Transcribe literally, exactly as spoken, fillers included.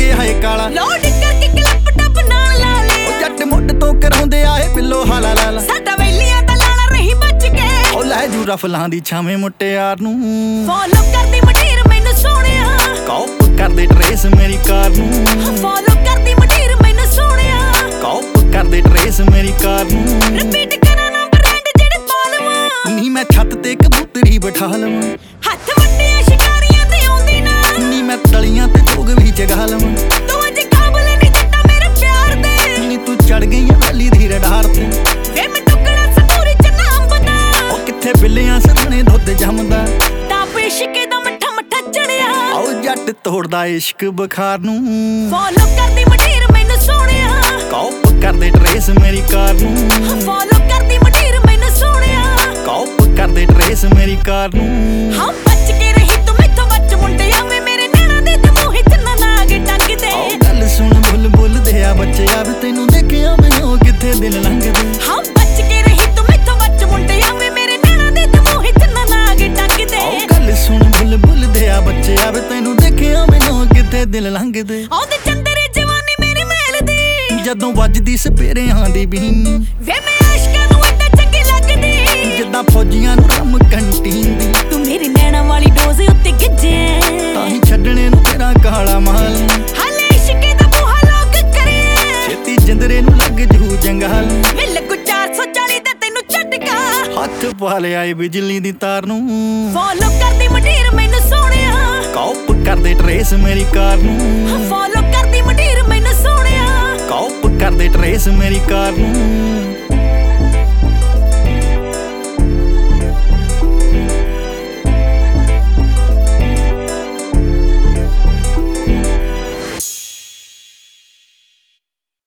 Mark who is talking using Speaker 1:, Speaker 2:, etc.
Speaker 1: ਕੇ ਹਾਏ ਕਾਲਾ
Speaker 2: ਲੋਡ ਕਰਕੇ ਕਲੱਪ ਟੱਪ ਨਾਲ ਲਾ ਲੈ
Speaker 1: ਉਹ ਜੱਟ ਮੁੱਢ ਤੋਂ ਕਰਾਉਂਦੇ ਆਏ ਬਿੱਲੋ ਹਾਲਾ ਲਾਲਾ
Speaker 2: ਸਾਡਾ ਵੈਲੀਆਂ ਦਾ ਲਾਲਾ ਰਹੀ ਬਚ ਕੇ
Speaker 1: ਉਹ ਲੈ ਜੂ ਰਫਲਾਂ ਦੀ ਛਾਵੇਂ ਮੁੱਟਿਆਰ ਨੂੰ
Speaker 2: ਫੋਲੋ ਕਰਦੀ ਮਟੀਰ ਮੈਨੂੰ ਸੋਹਣਿਆ
Speaker 1: ਕਾਪ ਕਰਦੇ ਟਰੇਸ ਮੇਰੀ ਕਾਰ ਨੂੰ
Speaker 2: ਫੋਲੋ ਕਰਦੀ ਮਟੀਰ ਮੈਨੂੰ ਸੋਹਣਿਆ
Speaker 1: ਕਾਪ ਕਰਦੇ ਟਰੇਸ ਮੇਰੀ ਕਾਰ ਨੂੰ
Speaker 2: ਰਿਪੀਟ ਕਰਾਂ ਨਾ ਬ੍ਰਾਂਡ ਜਿਹੜੇ ਪਾ ਲਵਾਂ
Speaker 1: ਨੀ ਮੈਂ ਛੱਤ ਤੇ ਕਬੂਤਰੀ ਬਿਠਾ ਲਵਾਂ
Speaker 2: ਹੱਥ ਵੱਟਿਆ ਸ਼ਿਕਾਰੀਆਂ ਤੇ ਆਉਂਦੀ ਨਾ
Speaker 1: ਨੀ ਮੈਂ ਤਲੀਆਂ ਤੇ ਜੋਗ ਵੀ ਜਗਾ ਲਵਾਂ
Speaker 2: ਤੂੰ ਅੱਜ ਕਾਬਲ ਨਹੀਂ ਜੱਟਾ ਮੇਰੇ ਪਿਆਰ ਦੇ
Speaker 1: ਨੀ ਤੂੰ ਚੜ ਗਈ ਆ ਵੈਲੀ ਦੀ ਰਡਾਰ ਤੇ
Speaker 2: ਵੇ ਮੈਂ ਟੁਕੜਾ ਸਪੂਰੀ ਚ ਨਾਮ ਬਤਾ
Speaker 1: ਉਹ ਕਿੱਥੇ ਬਿੱਲਿਆਂ ਸਰਾਣੇ ਦੁੱਧ ਜੰਮਦਾ
Speaker 2: ਟਾਪ ਇਸ਼ਕੇ ਦਾ ਮੱਠਾ ਮੱਠਾ ਚੜਿਆ
Speaker 1: ਆਓ ਜੱਟ ਤੋੜਦਾ ਇਸ਼ਕ ਬੁਖਾਰ ਨੂੰ
Speaker 2: ਫੋਲੋ ਕਰਦੀ ਮਟੀਰ ਮੈਨੂੰ ਸੋਹਣਿਆ
Speaker 1: ਕਾਪ ਕਰਦੇ ਟਰੇਸ ਮੇਰੀ ਕਾਰ ਨੂੰ
Speaker 2: ਫੋਲੋ ਕਰਦੀ ਮਟੀਰ ਮੈਨੂੰ ਸੋਹਣਿਆ
Speaker 1: ਕਾਪ ਕਰਦੇ ਟਰੇਸ ਮੇਰੀ ਕਾਰ ਨੂੰ
Speaker 2: ਹਾਂ ਬਚ ਕੇ ਰਹੀ ਤੂੰ ਮੈਥੋਂ ਬਚ ਮੁੰਡਿਆ ਵੇ ਮੇਰੇ ਨੈਣਾ ਦੇ ਦਮੂਹੇ ਚ ਨਾ ਨਾਗ ਟੰਗਦੇ
Speaker 1: ਆਓ ਗੱਲ ਸੁਣ ਬੁੱਲ ਬੁੱਲ ਦੇ ਆ ਬੱਚਿਆ ਵੀ ਤੈਨੂੰ ਦੇਖਿਆ ਮੈਨੂੰ ਕਿੱਥੇ ਦਿਲ ਲੰਘਦੇ
Speaker 2: ਹਾਂ ਬਚ ਕੇ ਰਹੀ ਤੂੰ ਮੈਥੋਂ ਬਚ ਮੁੰਡਿਆ ਵੇ ਮੇਰੇ ਨੈਣਾ ਦੇ ਦਮੂਹੇ ਚ ਨਾ ਨਾਗ ਟੰਗਦੇ
Speaker 1: ਆਓ ਗੱਲ ਸੁਣ ਬੁੱਲ ਬੁੱਲ ਦੇ ਆ ਬੱਚਿਆ ਵੀ ਤੈਨੂੰ ਦੇਖਿਆ ਮੈਨੂੰ ਕਿੱਥੇ ਦਿਲ ਲੰਘਦੇ
Speaker 2: ਆਉਂਦੇ ਚੰਦਰੇ ਜਵਾਨੀ ਮੇਰੀ ਮੈਲ ਦੀ
Speaker 1: ਜਦੋਂ ਵੱਜਦੀ ਸਪੇਰਿਆਂ ਦੀ ਬੀਨ
Speaker 2: ਵੇ ਮੈਂ ਆਸ਼ਕਾਂ ਨੂੰ ਏਦਾਂ ਚੰਗੀ ਲੱਗਦੀ
Speaker 1: ਜਿੱਦਾਂ ਫੌਜੀਆਂ ਨੂੰ ਰਮ ਕੰਟੀਨ ਦੀ
Speaker 2: ਤੂੰ ਮੇਰੀ ਨੈਣਾ ਵਾਲੀ ਡੋਜ਼ ਉੱਤੇ ਗਿੱਜੇ
Speaker 1: ਤਾਂ ਹੀ ਛੱਡਣੇ ਨੂੰ ਤੇਰਾ ਕਾਲਾ ਮਾਲ
Speaker 2: ਹਾਲੇ ਇਸ਼ਕੇ ਦਾ ਬੂਹਾ ਲੋਕ ਕਰੇ
Speaker 1: ਛੇਤੀ ਜਿੰਦਰੇ ਨੂੰ ਲੱਗ ਜੂ ਜੰਗਾਲ
Speaker 2: ਵੇ ਲੱਗੂ ਚਾਰ ਸੌ ਚਾਲੀ ਦਾ ਤੈਨੂੰ ਝਟਕਾ
Speaker 1: ਹੱਥ ਪਾ ਲਿਆ ਏ ਬਿਜਲੀ ਦੀ ਤਾਰ ਨੂੰ
Speaker 2: ਫੋਲੋ ਕਰਦੀ ਮਟੀਰ ਮੈਨੂੰ ਸੋਹਣਿਆ
Speaker 1: ਕਾਪ ਕਰਦੇ ਟਰੇਸ ਮੇਰੀ ਕਾਰ ਨੂੰ
Speaker 2: ਫੋਲੋ ਕਰਦੀ